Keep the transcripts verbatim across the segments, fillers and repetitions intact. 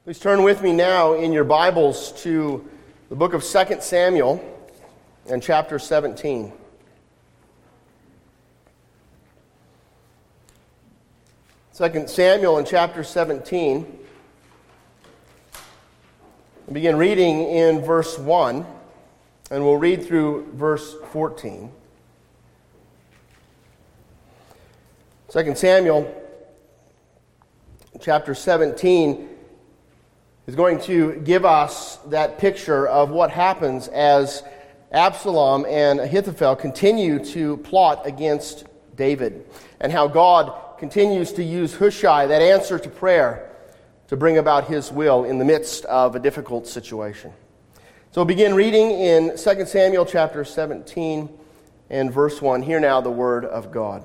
Please turn with me now in your Bibles to the book of Second Samuel and chapter seventeen. Second Samuel and chapter seventeen. We'll begin reading in verse one, and we'll read through verse fourteen. Second Samuel chapter seventeen is going to give us that picture of what happens as Absalom and Ahithophel continue to plot against David, and how God continues to use Hushai, that answer to prayer, to bring about his will in the midst of a difficult situation. So we'll begin reading in Second Samuel chapter seventeen and verse one. Hear now the word of God.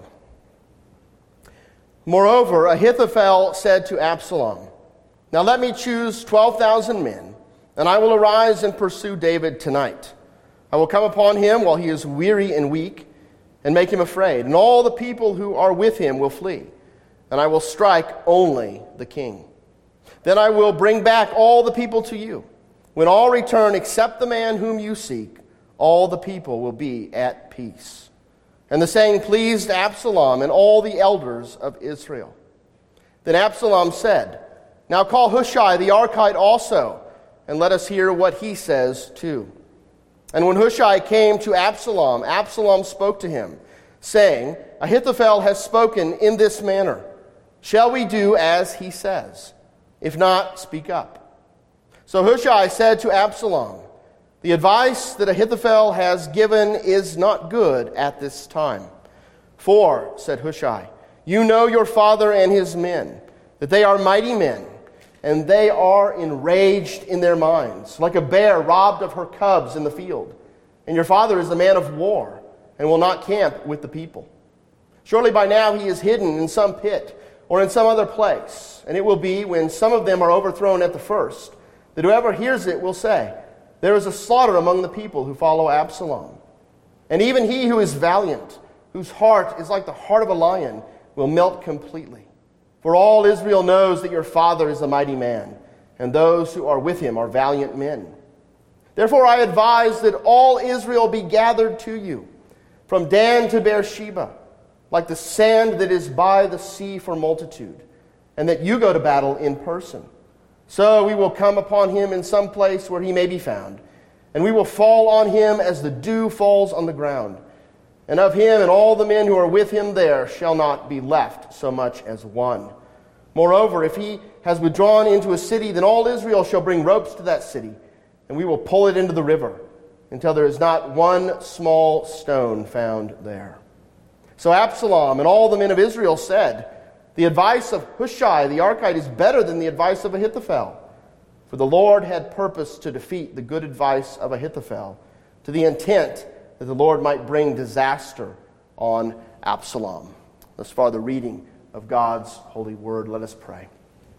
Moreover, Ahithophel said to Absalom, "Now let me choose twelve thousand men, and I will arise and pursue David tonight. I will come upon him while he is weary and weak, and make him afraid, and all the people who are with him will flee, and I will strike only the king. Then I will bring back all the people to you. When all return except the man whom you seek, all the people will be at peace." And the saying pleased Absalom and all the elders of Israel. Then Absalom said, "Now call Hushai the Archite also, and let us hear what he says too." And when Hushai came to Absalom, Absalom spoke to him, saying, "Ahithophel has spoken in this manner. Shall we do as he says? If not, speak up." So Hushai said to Absalom, "The advice that Ahithophel has given is not good at this time. For," said Hushai, "you know your father and his men, that they are mighty men, and they are enraged in their minds, like a bear robbed of her cubs in the field. And your father is a man of war, and will not camp with the people. Surely by now he is hidden in some pit, or in some other place. And it will be, when some of them are overthrown at the first, that whoever hears it will say, 'There is a slaughter among the people who follow Absalom.' And even he who is valiant, whose heart is like the heart of a lion, will melt completely. For all Israel knows that your father is a mighty man, and those who are with him are valiant men. Therefore I advise that all Israel be gathered to you, from Dan to Beersheba, like the sand that is by the sea for multitude, and that you go to battle in person. So we will come upon him in some place where he may be found, and we will fall on him as the dew falls on the ground. And of him and all the men who are with him there shall not be left so much as one. Moreover, if he has withdrawn into a city, then all Israel shall bring ropes to that city, and we will pull it into the river until there is not one small stone found there." So Absalom and all the men of Israel said, "The advice of Hushai the Archite is better than the advice of Ahithophel." For the Lord had purposed to defeat the good advice of Ahithophel, to the intent that the Lord might bring disaster on Absalom. Thus far the reading of God's holy word. Let us pray.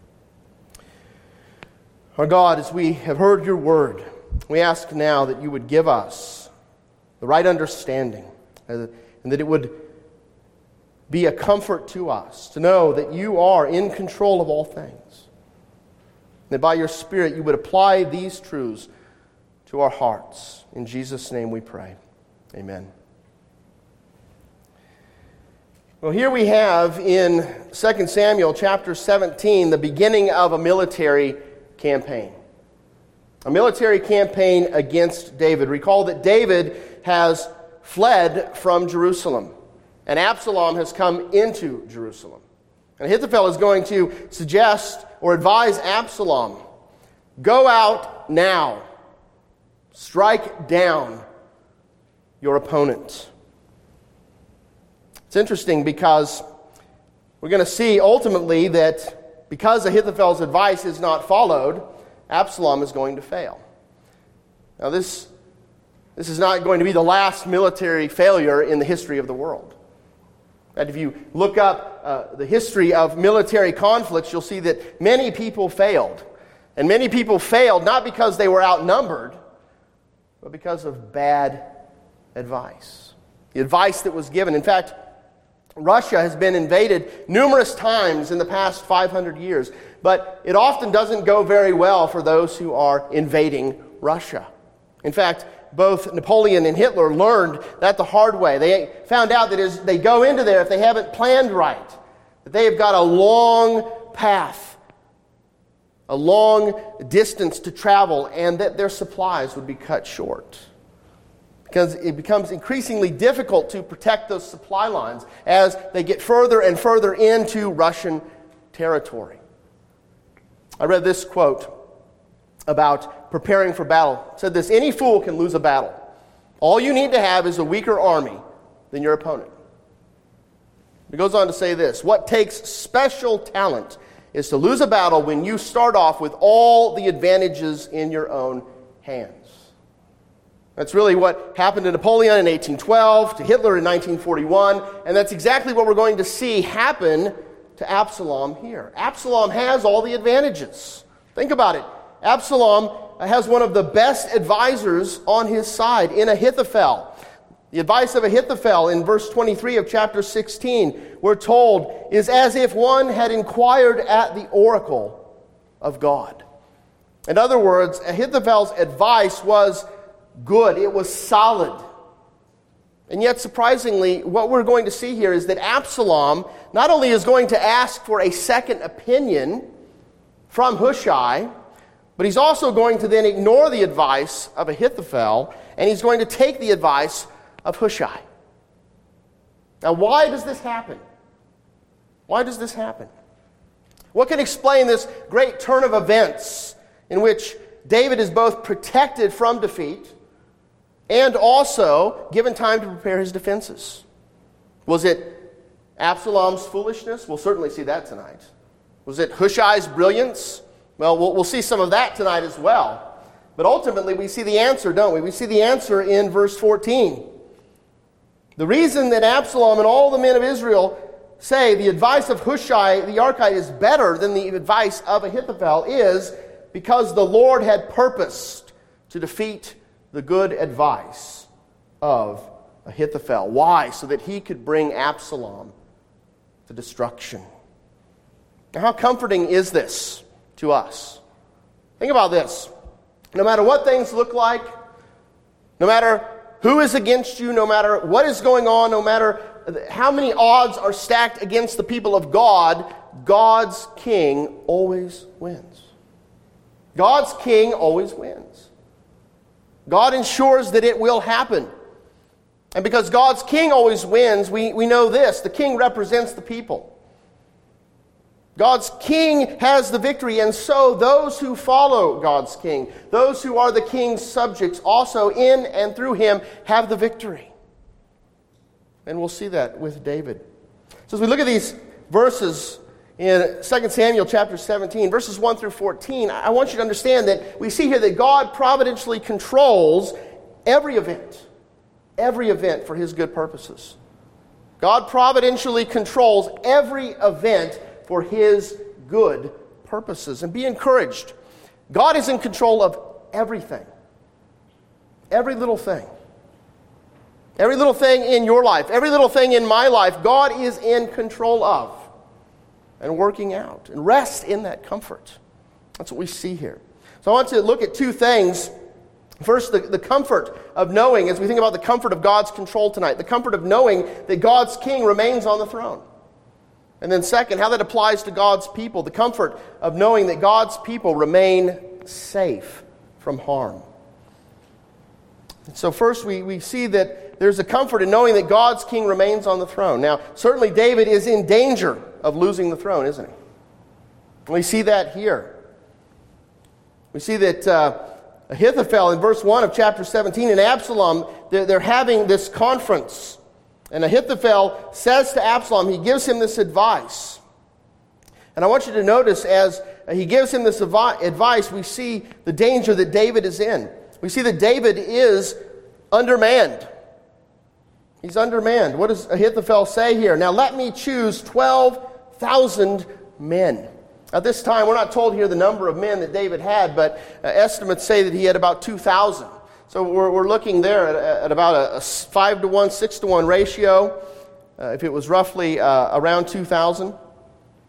Our God, as we have heard your word, we ask now that you would give us the right understanding, and that it would be a comfort to us to know that you are in control of all things. That by your Spirit you would apply these truths to our hearts. In Jesus' name we pray. Amen. Well, here we have in Second Samuel chapter seventeen the beginning of a military campaign. A military campaign against David. Recall that David has fled from Jerusalem, and Absalom has come into Jerusalem. And Ahithophel is going to suggest or advise Absalom, "Go out now. Strike down your opponent." It's interesting because we're going to see ultimately that because Ahithophel's advice is not followed, Absalom is going to fail. Now this, this is not going to be the last military failure in the history of the world. And if you look up uh, the history of military conflicts, you'll see that many people failed. And many people failed not because they were outnumbered, but because of bad advice. The advice that was given. In fact, Russia has been invaded numerous times in the past five hundred years. but it often doesn't go very well for those who are invading Russia. In fact, both Napoleon and Hitler learned that the hard way. They found out that as they go into there, if they haven't planned right, that they have got a long path, a long distance to travel, and that their supplies would be cut short. Because it becomes increasingly difficult to protect those supply lines as they get further and further into Russian territory. I read this quote about preparing for battle. It said this: any fool can lose a battle. All you need to have is a weaker army than your opponent. It goes on to say this: what takes special talent is to lose a battle when you start off with all the advantages in your own hands. That's really what happened to Napoleon in eighteen twelve, to Hitler in nineteen forty-one, and that's exactly what we're going to see happen to Absalom here. Absalom has all the advantages. Think about it. Absalom has one of the best advisors on his side in Ahithophel. The advice of Ahithophel in verse twenty-three of chapter sixteen, we're told, is as if one had inquired at the oracle of God. In other words, Ahithophel's advice was good. It was solid. And yet, surprisingly, what we're going to see here is that Absalom not only is going to ask for a second opinion from Hushai, but he's also going to then ignore the advice of Ahithophel, and he's going to take the advice of Hushai. Now, why does this happen? Why does this happen? What can explain this great turn of events in which David is both protected from defeat and also given time to prepare his defenses? Was it Absalom's foolishness? We'll certainly see that tonight. Was it Hushai's brilliance? Well, well, we'll see some of that tonight as well. But ultimately, we see the answer, don't we? We see the answer in verse fourteen. The reason that Absalom and all the men of Israel say the advice of Hushai the Archite is better than the advice of Ahithophel is because the Lord had purposed to defeat the good advice of Ahithophel. Why? So that he could bring Absalom to destruction. Now, how comforting is this to us? Think about this. No matter what things look like, no matter who is against you, no matter what is going on, no matter how many odds are stacked against the people of God, God's king always wins. God's king always wins. God ensures that it will happen. And because God's king always wins, we, we know this: the king represents the people. God's king has the victory, and so those who follow God's king, those who are the king's subjects, also in and through him have the victory. And we'll see that with David. So as we look at these verses in Second Samuel chapter seventeen, verses one through fourteen, I want you to understand that we see here that God providentially controls every event, every event for his good purposes. God providentially controls every event for his good purposes. And be encouraged. God is in control of everything. Every little thing. Every little thing in your life, every little thing in my life, God is in control of and working out. And rest in that comfort. That's what we see here. So I want to look at two things. First, the, the comfort of knowing, as we think about the comfort of God's control tonight, the comfort of knowing that God's king remains on the throne. And then second, how that applies to God's people, the comfort of knowing that God's people remain safe from harm. And so first we, we see that there's a comfort in knowing that God's king remains on the throne. Now, certainly David is in danger of losing the throne, isn't he? And we see that here. We see that uh, Ahithophel in verse one of chapter seventeen and Absalom, they're, they're having this conference. And Ahithophel says to Absalom, he gives him this advice. And I want you to notice as he gives him this advice, we see the danger that David is in. We see that David is undermanned. He's undermanned. What does Ahithophel say here? Now let me choose twelve thousand men. At this time, we're not told here the number of men that David had, but uh, estimates say that he had about two thousand. So we're, we're looking there at, at about a, a five to one, six to one ratio, uh, if it was roughly uh, around two thousand.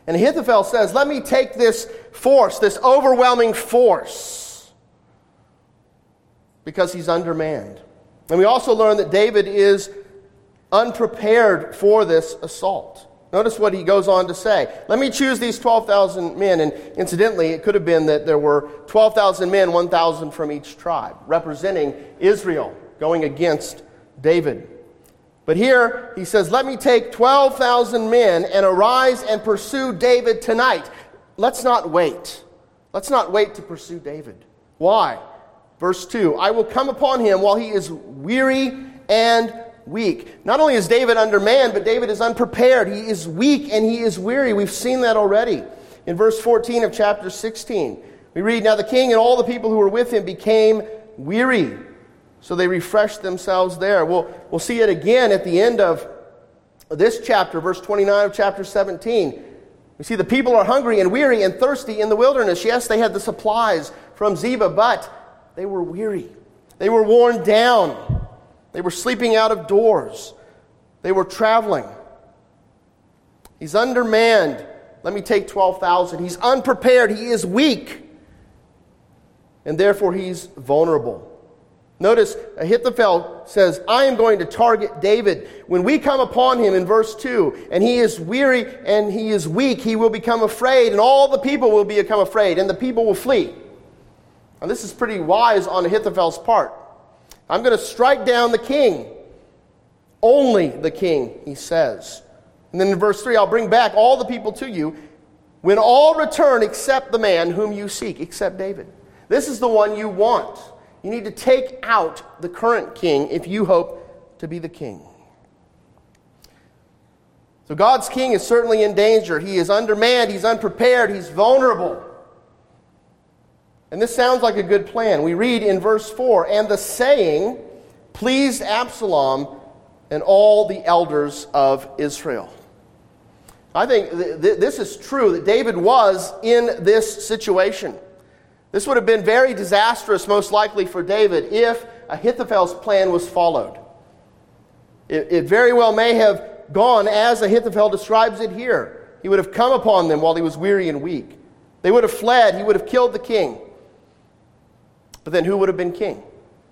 And Ahithophel says, let me take this force, this overwhelming force, because he's undermanned. And we also learn that David is unprepared for this assault. Notice what he goes on to say. Let me choose these twelve thousand men. And incidentally, it could have been that there were twelve thousand men, one thousand from each tribe, representing Israel, going against David. But here he says, let me take twelve thousand men and arise and pursue David tonight. Let's not wait. Let's not wait to pursue David. Why? Verse two, I will come upon him while he is weary and weak. Not only is David undermanned, but David is unprepared. He is weak and he is weary. We've seen that already. In verse fourteen of chapter sixteen, we read, now the king and all the people who were with him became weary, so they refreshed themselves there. We'll, we'll see it again at the end of this chapter, verse twenty-nine of chapter seventeen. We see the people are hungry and weary and thirsty in the wilderness. Yes, they had the supplies from Ziba, but they were weary. They were worn down. They were sleeping out of doors. They were traveling. He's undermanned. Let me take twelve thousand. He's unprepared. He is weak. And therefore he's vulnerable. Notice Ahithophel says, I am going to target David. When we come upon him in verse two, and he is weary and he is weak, he will become afraid, and all the people will become afraid, and the people will flee. Now this is pretty wise on Ahithophel's part. I'm going to strike down the king. Only the king, he says. And then in verse three, I'll bring back all the people to you when all return except the man whom you seek, except David. This is the one you want. You need to take out the current king if you hope to be the king. So God's king is certainly in danger. He is undermanned, he's unprepared, he's vulnerable. And this sounds like a good plan. We read in verse four, and the saying pleased Absalom and all the elders of Israel. I think th- th- this is true, that David was in this situation. This would have been very disastrous, most likely, for David if Ahithophel's plan was followed. It, it very well may have gone as Ahithophel describes it here. He would have come upon them while he was weary and weak. They would have fled. He would have killed the king. But then who would have been king?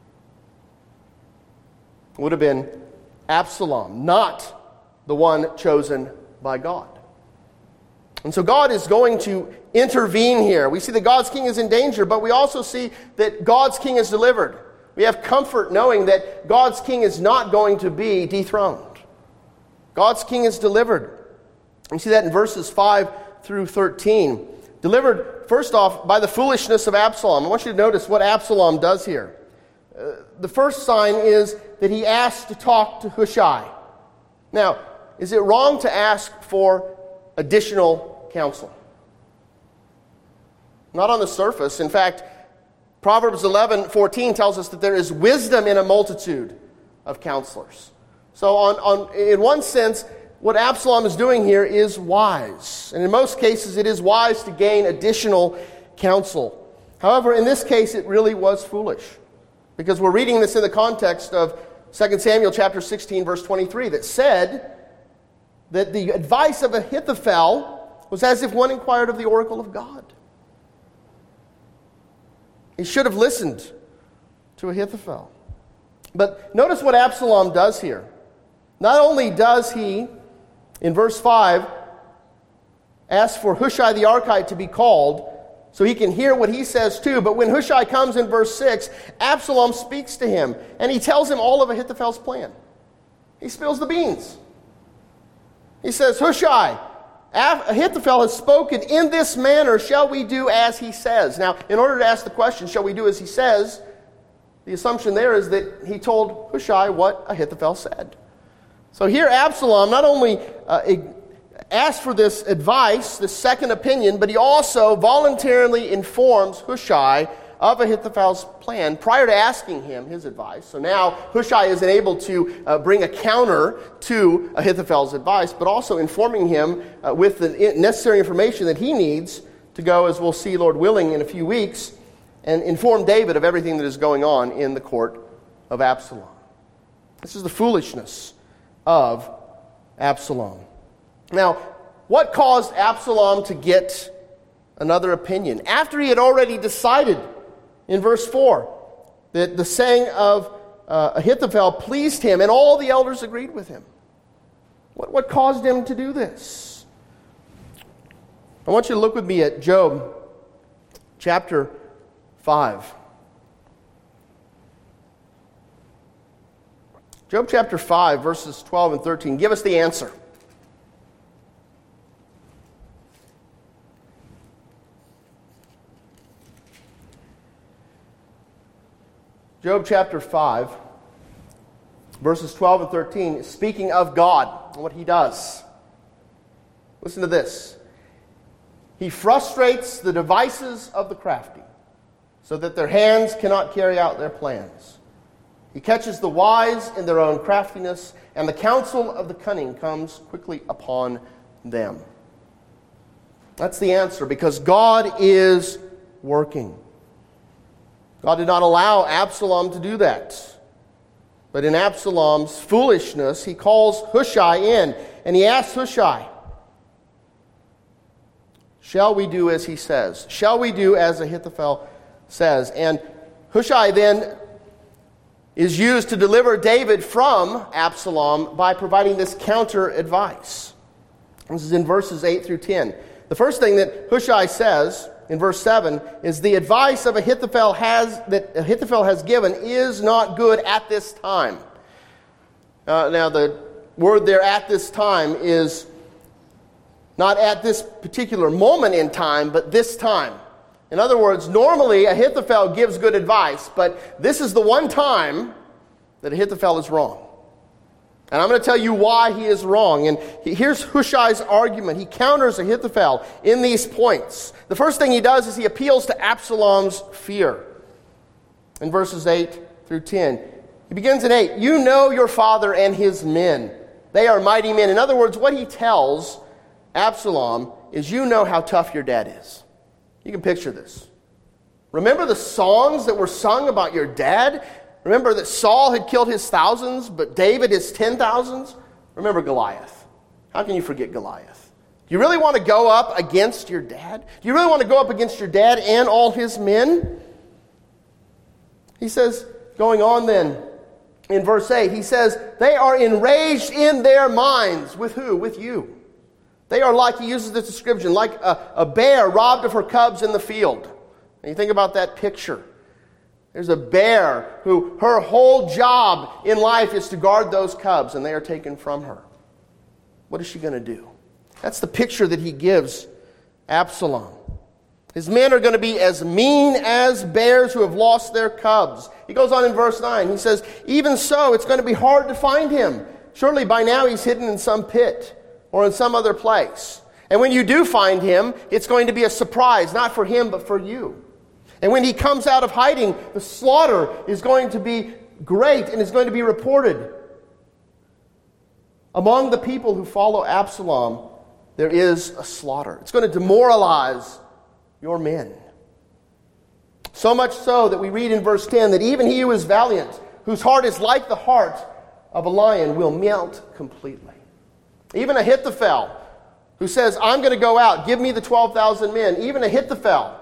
It would have been Absalom, not the one chosen by God. And so God is going to intervene here. We see that God's king is in danger, but we also see that God's king is delivered. We have comfort knowing that God's king is not going to be dethroned. God's king is delivered. We see that in verses five through thirteen. Delivered, first off, by the foolishness of Absalom. I want you to notice what Absalom does here. Uh, the first sign is that he asks to talk to Hushai. Now, is it wrong to ask for additional counsel? Not on the surface. In fact, Proverbs eleven fourteen tells us that there is wisdom in a multitude of counselors. So on, on, in one sense, what Absalom is doing here is wise. And in most cases, it is wise to gain additional counsel. However, in this case, it really was foolish. Because we're reading this in the context of Second Samuel chapter sixteen, verse twenty-three, that said that the advice of Ahithophel was as if one inquired of the oracle of God. He should have listened to Ahithophel. But notice what Absalom does here. Not only does he, in verse five, ask for Hushai the Archite to be called so he can hear what he says too, but when Hushai comes in verse six, Absalom speaks to him and he tells him all of Ahithophel's plan. He spills the beans. He says, Hushai, Ahithophel has spoken in this manner, shall we do as he says? Now, in order to ask the question, shall we do as he says, the assumption there is that he told Hushai what Ahithophel said. So here Absalom not only uh, asked for this advice, this second opinion, but he also voluntarily informs Hushai of Ahithophel's plan prior to asking him his advice. So now Hushai is able to uh, bring a counter to Ahithophel's advice, but also informing him uh, with the necessary information that he needs to go, as we'll see, Lord willing, in a few weeks, and inform David of everything that is going on in the court of Absalom. This is the foolishness of Absalom. Now, what caused Absalom to get another opinion? After he had already decided in verse four that the saying of uh, Ahithophel pleased him and all the elders agreed with him. What, what caused him to do this? I want you to look with me at Job chapter five. Job chapter five, verses twelve and thirteen. Give us the answer. Job chapter five, verses twelve and thirteen, speaking of God and what he does. Listen to this. He frustrates the devices of the crafty, so that their hands cannot carry out their plans. He catches the wise in their own craftiness, and the counsel of the cunning comes quickly upon them. That's the answer, because God is working. God did not allow Absalom to do that. But in Absalom's foolishness, he calls Hushai in, and he asks Hushai, shall we do as he says? Shall we do as Ahithophel says? And Hushai then is used to deliver David from Absalom by providing this counter advice. This is in verses eight through ten. The first thing that Hushai says in verse seven is the advice of Ahithophel has that Ahithophel has given is not good at this time. Uh, now the word there "at this time" is not at this particular moment in time, but this time. In other words, normally Ahithophel gives good advice, but this is the one time that Ahithophel is wrong. And I'm going to tell you why he is wrong. And he, here's Hushai's argument. He counters Ahithophel in these points. The first thing he does is he appeals to Absalom's fear. In verses eight through ten. He begins in eight. You know your father and his men. They are mighty men. In other words, what he tells Absalom is, you know how tough your dad is. You can picture this. Remember the songs that were sung about your dad? Remember that Saul had killed his thousands, but David his ten thousands? Remember Goliath. How can you forget Goliath? Do you really want to go up against your dad? Do you really want to go up against your dad and all his men? He says, going on then, in verse eight, he says, they are enraged in their minds. With who? With you. They are like, he uses this description, like a, a bear robbed of her cubs in the field. And you think about that picture. There's a bear who her whole job in life is to guard those cubs, and they are taken from her. What is she going to do? That's the picture that he gives Absalom. His men are going to be as mean as bears who have lost their cubs. He goes on in verse nine. He says, even so, it's going to be hard to find him. Surely by now he's hidden in some pit or in some other place. And when you do find him, it's going to be a surprise, not for him, but for you. And when he comes out of hiding, the slaughter is going to be great and is going to be reported. Among the people who follow Absalom, there is a slaughter. It's going to demoralize your men. So much so that we read in verse ten that even he who is valiant, whose heart is like the heart of a lion, will melt completely. Even Ahithophel, who says, I'm going to go out, give me the twelve thousand men. Even Ahithophel,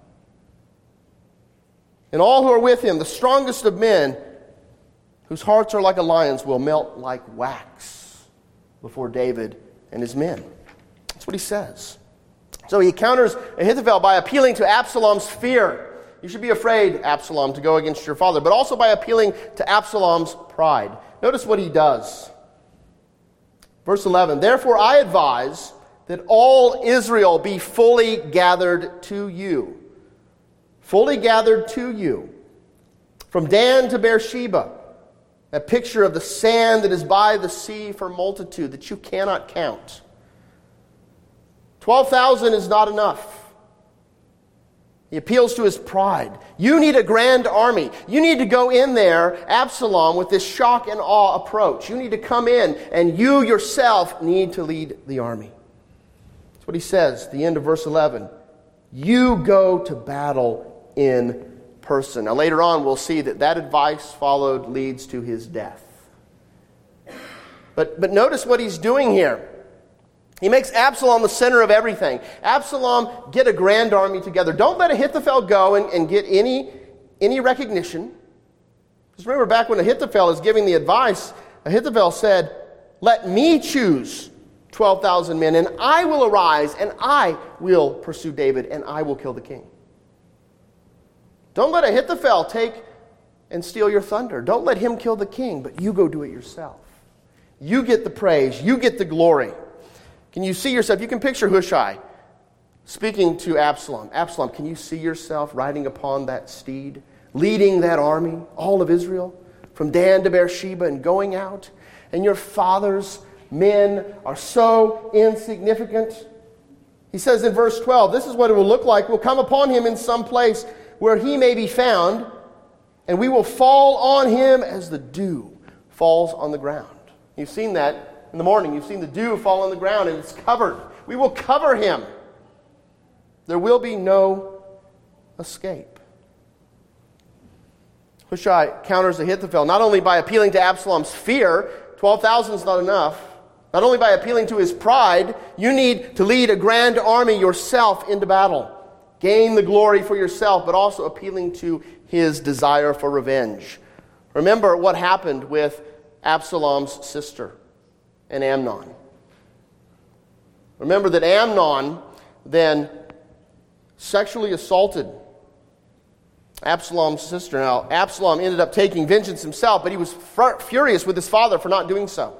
and all who are with him, the strongest of men, whose hearts are like a lion's, will melt like wax before David and his men. That's what he says. So he counters Ahithophel by appealing to Absalom's fear. You should be afraid, Absalom, to go against your father, but also by appealing to Absalom's pride. Notice what he does. Verse eleven, therefore I advise that all Israel be fully gathered to you. Fully gathered to you. From Dan to Beersheba, a picture of the sand that is by the sea for multitude that you cannot count. twelve thousand is not enough. He appeals to his pride. You need a grand army. You need to go in there, Absalom, with this shock and awe approach. You need to come in, and you yourself need to lead the army. That's what he says at the end of verse eleven. You go to battle in person. Now later on we'll see that that advice followed leads to his death. But, but notice what he's doing here. He makes Absalom the center of everything. Absalom, get a grand army together. Don't let Ahithophel go and, and get any, any recognition. Just remember back when Ahithophel is giving the advice, Ahithophel said, let me choose twelve thousand men, and I will arise, and I will pursue David, and I will kill the king. Don't let Ahithophel take and steal your thunder. Don't let him kill the king, but you go do it yourself. You get the praise. You get the glory. Can you see yourself? You can picture Hushai speaking to Absalom. Absalom, can you see yourself riding upon that steed, leading that army, all of Israel, from Dan to Beersheba and going out? And your father's men are so insignificant. He says in verse twelve, this is what it will look like. We'll come upon him in some place where he may be found, and we will fall on him as the dew falls on the ground. You've seen that in the morning. You've seen the dew fall on the ground, and it's covered. We will cover him. There will be no escape. Hushai counters Ahithophel not only by appealing to Absalom's fear. twelve thousand is not enough. Not only by appealing to his pride. You need to lead a grand army yourself into battle. Gain the glory for yourself, but also appealing to his desire for revenge. Remember what happened with Absalom's sister and Amnon. Remember that Amnon then sexually assaulted Absalom's sister. Now, Absalom ended up taking vengeance himself, but he was fur- furious with his father for not doing so.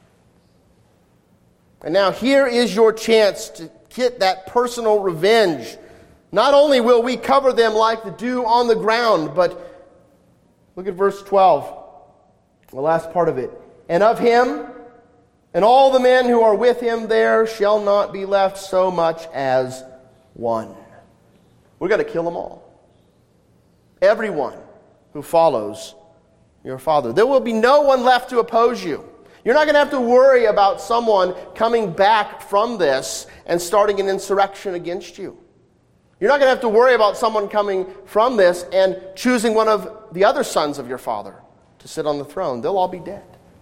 And now here is your chance to get that personal revenge. Not only will we cover them like the dew on the ground, but look at verse twelve, the last part of it. And of him and all the men who are with him there shall not be left so much as one. We're going to kill them all. Everyone who follows your father. There will be no one left to oppose you. You're not going to have to worry about someone coming back from this and starting an insurrection against you. You're not going to have to worry about someone coming from this and choosing one of the other sons of your father to sit on the throne. They'll all be dead.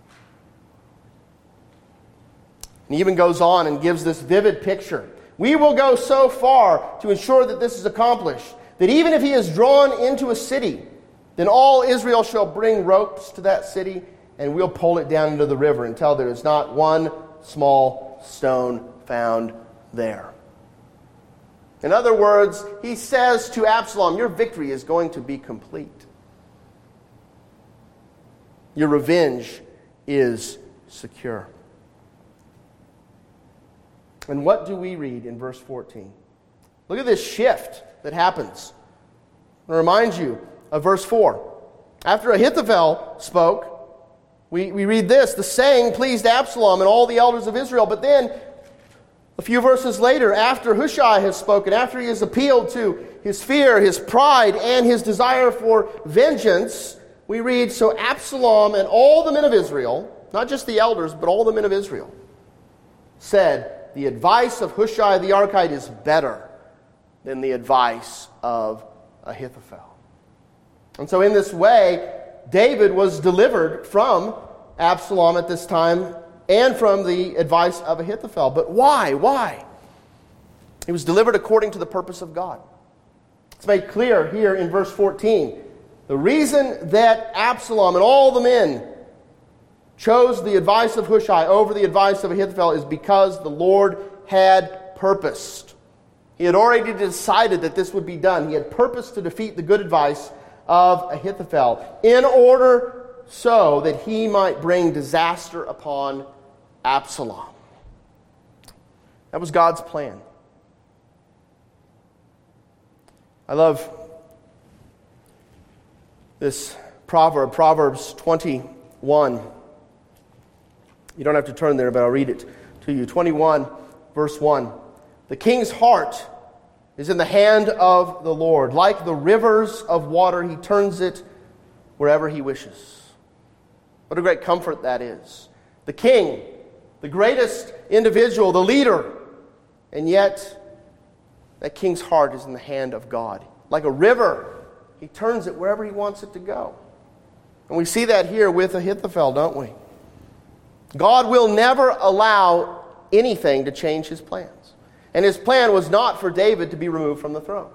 And he even goes on and gives this vivid picture. We will go so far to ensure that this is accomplished, that even if he is drawn into a city, then all Israel shall bring ropes to that city, and we'll pull it down into the river until there is not one small stone found there. In other words, he says to Absalom, your victory is going to be complete. Your revenge is secure. And what do we read in verse fourteen? Look at this shift that happens. I'll remind you of verse four. After Ahithophel spoke, we, we read this. The saying pleased Absalom and all the elders of Israel. But then, a few verses later, after Hushai has spoken, after he has appealed to his fear, his pride, and his desire for vengeance, we read, so Absalom and all the men of Israel, not just the elders, but all the men of Israel, said, the advice of Hushai the Archite is better than the advice of Ahithophel. And so in this way, David was delivered from Absalom at this time and from the advice of Ahithophel. But why? Why? He was delivered according to the purpose of God. It's made clear here in verse fourteen. The reason that Absalom and all the men chose the advice of Hushai over the advice of Ahithophel is because the Lord had purposed. He had already decided that this would be done. He had purposed to defeat the good advice of Ahithophel in order so that he might bring disaster upon Absalom. That was God's plan. I love this proverb, Proverbs twenty-one. You don't have to turn there, but I'll read it to you. twenty-one, verse one. The king's heart is in the hand of the Lord. Like the rivers of water, he turns it wherever he wishes. What a great comfort that is. The king, the greatest individual, the leader, and yet that king's heart is in the hand of God. Like a river, he turns it wherever he wants it to go. And we see that here with Ahithophel, don't we? God will never allow anything to change his plans. And his plan was not for David to be removed from the throne.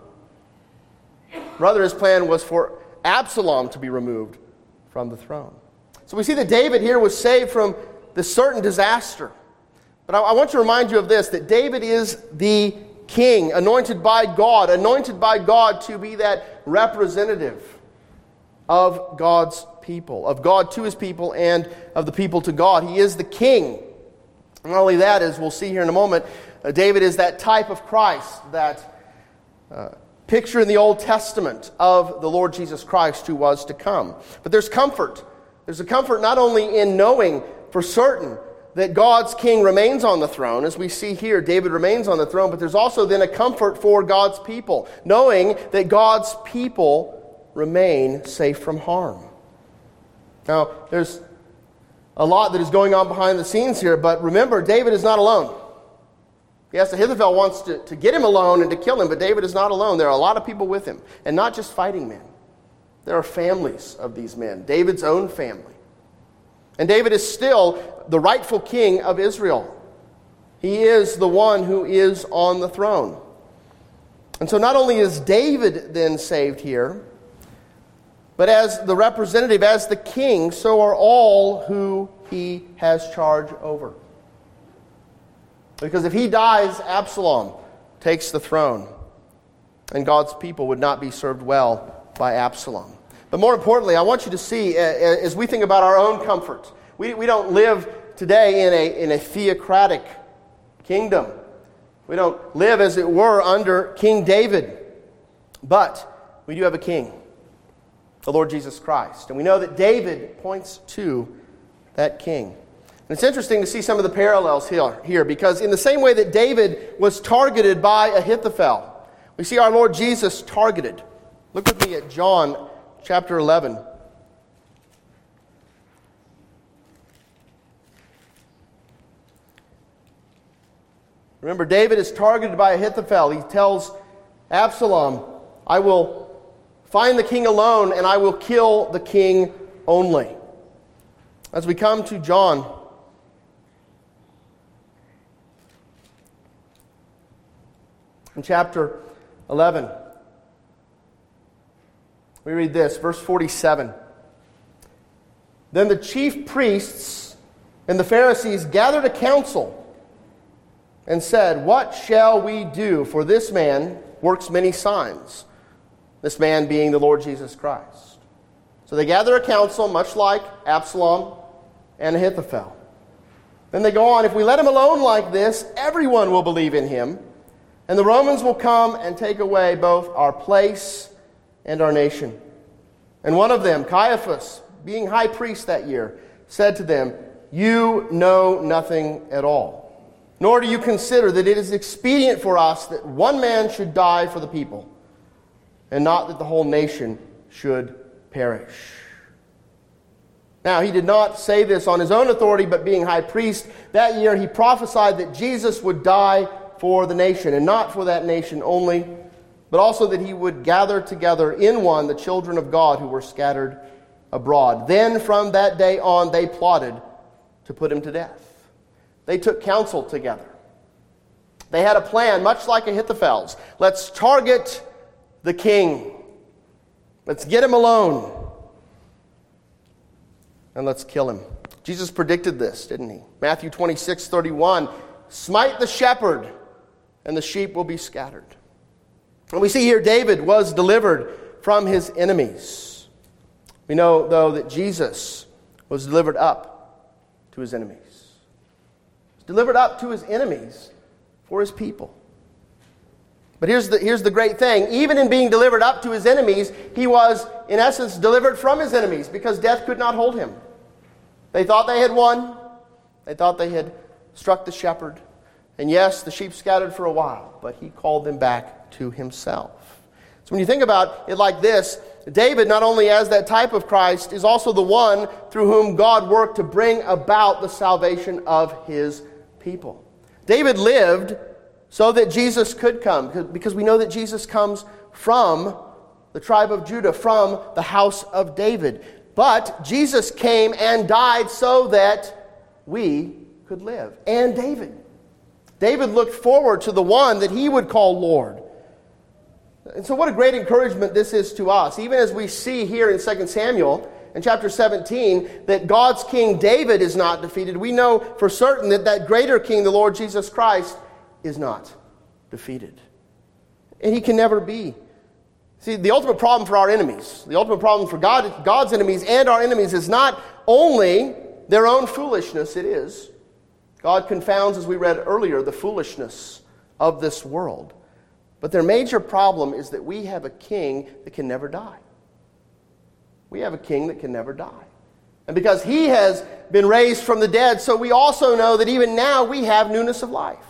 Rather, his plan was for Absalom to be removed from the throne. So we see that David here was saved from this certain disaster. But I, I want to remind you of this, that David is the king, anointed by God, anointed by God to be that representative of God's people, of God to his people and of the people to God. He is the king. Not only that, as we'll see here in a moment, uh, David is that type of Christ, that uh, picture in the Old Testament of the Lord Jesus Christ who was to come. But there's comfort. There's a comfort not only in knowing for certain that God's king remains on the throne, as we see here, David remains on the throne, but there's also then a comfort for God's people, knowing that God's people remain safe from harm. Now, there's a lot that is going on behind the scenes here, but remember, David is not alone. Yes, Ahithophel wants to, to get him alone and to kill him, but David is not alone. There are a lot of people with him, and not just fighting men. There are families of these men, David's own family. And David is still the rightful king of Israel. He is the one who is on the throne. And so not only is David then saved here, but as the representative, as the king, so are all who he has charge over. Because if he dies, Absalom takes the throne, and God's people would not be served well by Absalom. But more importantly, I want you to see, as we think about our own comfort, we, we don't live today in a, in a theocratic kingdom. We don't live, as it were, under King David. But we do have a king, the Lord Jesus Christ. And we know that David points to that king. And it's interesting to see some of the parallels here, here, because in the same way that David was targeted by Ahithophel, we see our Lord Jesus targeted. Look with me at John chapter eleven. Remember, David is targeted by Ahithophel. He tells Absalom, I will find the king alone, and I will kill the king only. As we come to John in chapter eleven, we read this, verse forty-seven. Then the chief priests and the Pharisees gathered a council and said, what shall we do? For this man works many signs. This man being the Lord Jesus Christ. So they gather a council, much like Absalom and Ahithophel. Then they go on, if we let him alone like this, everyone will believe in him, and the Romans will come and take away both our place and our nation. And one of them, Caiaphas, being high priest that year, said to them, you know nothing at all, nor do you consider that it is expedient for us that one man should die for the people, and not that the whole nation should perish. Now, he did not say this on his own authority, but being high priest, that year he prophesied that Jesus would die for the nation, and not for that nation only, but also that he would gather together in one the children of God who were scattered abroad. Then from that day on they plotted to put him to death. They took counsel together. They had a plan, much like Ahithophel's. Let's target the king. Let's get him alone. And let's kill him. Jesus predicted this, didn't he? Matthew twenty-six thirty-one, smite the shepherd, and the sheep will be scattered. And we see here David was delivered from his enemies. We know, though, that Jesus was delivered up to his enemies. Delivered up to his enemies for his people. But here's the, here's the great thing. Even in being delivered up to his enemies, he was, in essence, delivered from his enemies because death could not hold him. They thought they had won. They thought they had struck the shepherd. And yes, the sheep scattered for a while, but he called them back to himself. So when you think about it like this, David, not only as that type of Christ, is also the one through whom God worked to bring about the salvation of his people. David lived so that Jesus could come, because we know that Jesus comes from the tribe of Judah, from the house of David. But Jesus came and died so that we could live. And David David looked forward to the one that he would call Lord. And so what a great encouragement this is to us, even as we see here in Second Samuel in chapter seventeen that God's king David is not defeated. We know for certain that that greater king, the Lord Jesus Christ, is not defeated. And he can never be. See, the ultimate problem for our enemies, the ultimate problem for God, God's enemies and our enemies is not only their own foolishness, it is. God confounds, as we read earlier, the foolishness of this world. But their major problem is that we have a king that can never die. We have a king that can never die. And because he has been raised from the dead, so we also know that even now we have newness of life.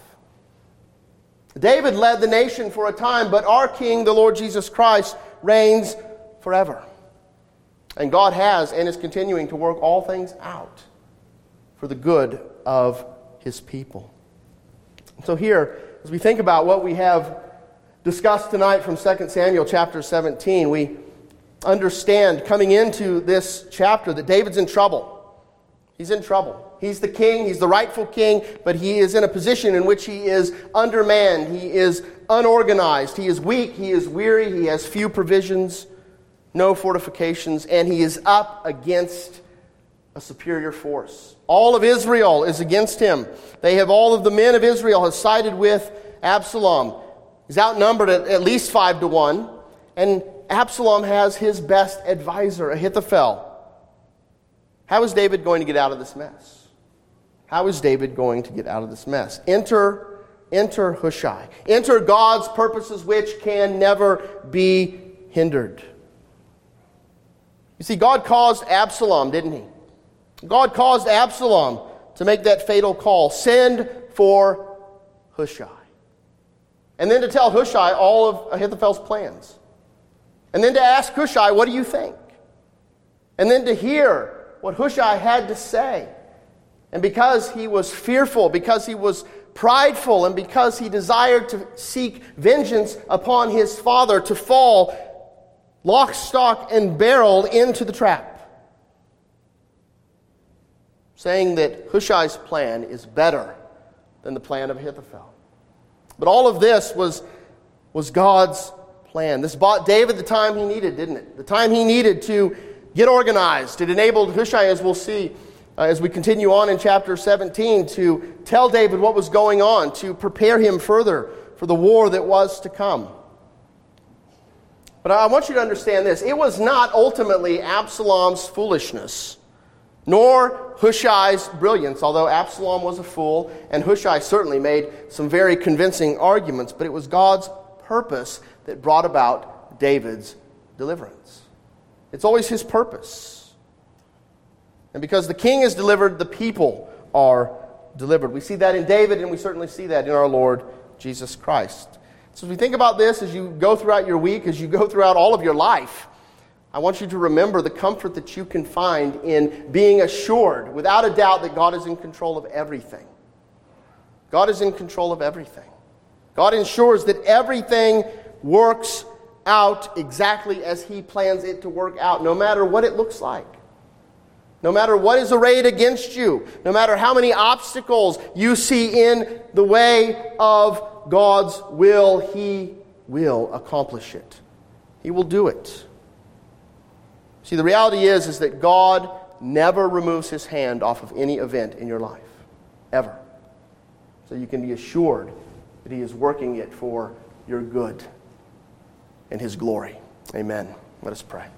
David led the nation for a time, but our king, the Lord Jesus Christ, reigns forever. And God has and is continuing to work all things out for the good of his people. So here, as we think about what we have discussed tonight from Second Samuel chapter seventeen, we understand coming into this chapter that David's in trouble. He's in trouble. He's the king, he's the rightful king, but he is in a position in which he is undermanned, he is unorganized, he is weak, he is weary, he has few provisions, no fortifications, and he is up against a superior force. All of Israel is against him. They have all of the men of Israel have sided with Absalom. He's outnumbered at, at least five to one, and Absalom has his best advisor, Ahithophel. How is David going to get out of this mess? How is David going to get out of this mess? Enter, enter Hushai. Enter God's purposes which can never be hindered. You see, God caused Absalom, didn't he? God caused Absalom to make that fatal call. Send for Hushai. And then to tell Hushai all of Ahithophel's plans. And then to ask Hushai, what do you think? And then to hear what Hushai had to say. And because he was fearful, because he was prideful, and because he desired to seek vengeance upon his father, to fall lock, stock, and barrel into the trap. Saying that Hushai's plan is better than the plan of Ahithophel. But all of this was, was God's plan. This bought David the time he needed, didn't it? The time he needed to get organized. It enabled Hushai, as we'll see uh, as we continue on in chapter seventeen, to tell David what was going on, to prepare him further for the war that was to come. But I want you to understand this. It was not ultimately Absalom's foolishness, nor Hushai's brilliance, although Absalom was a fool, and Hushai certainly made some very convincing arguments, but it was God's purpose that brought about David's deliverance. It's always his purpose. And because the king is delivered, the people are delivered. We see that in David, and we certainly see that in our Lord Jesus Christ. So as we think about this, as you go throughout your week, as you go throughout all of your life, I want you to remember the comfort that you can find in being assured, without a doubt, that God is in control of everything. God is in control of everything. God ensures that everything works out exactly as He plans it to work out, no matter what it looks like. No matter what is arrayed against you, no matter how many obstacles you see in the way of God's will, He will accomplish it. He will do it. See, the reality is, is that God never removes His hand off of any event in your life. Ever. So you can be assured that He is working it for your good and His glory. Amen. Let us pray.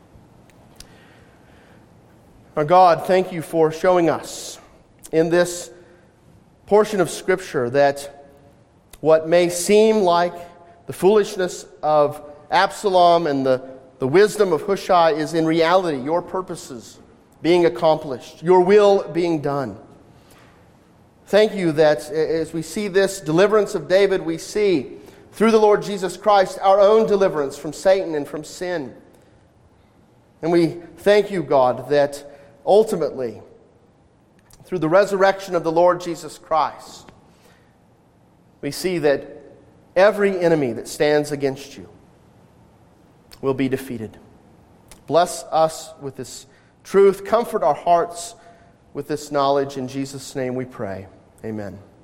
Our God, thank You for showing us in this portion of Scripture that what may seem like the foolishness of Absalom and the, the wisdom of Hushai is in reality Your purposes being accomplished, Your will being done. Thank You that as we see this deliverance of David, we see through the Lord Jesus Christ our own deliverance from Satan and from sin. And we thank You, God, that ultimately, through the resurrection of the Lord Jesus Christ, we see that every enemy that stands against You will be defeated. Bless us with this truth. Comfort our hearts with this knowledge. In Jesus' name we pray. Amen.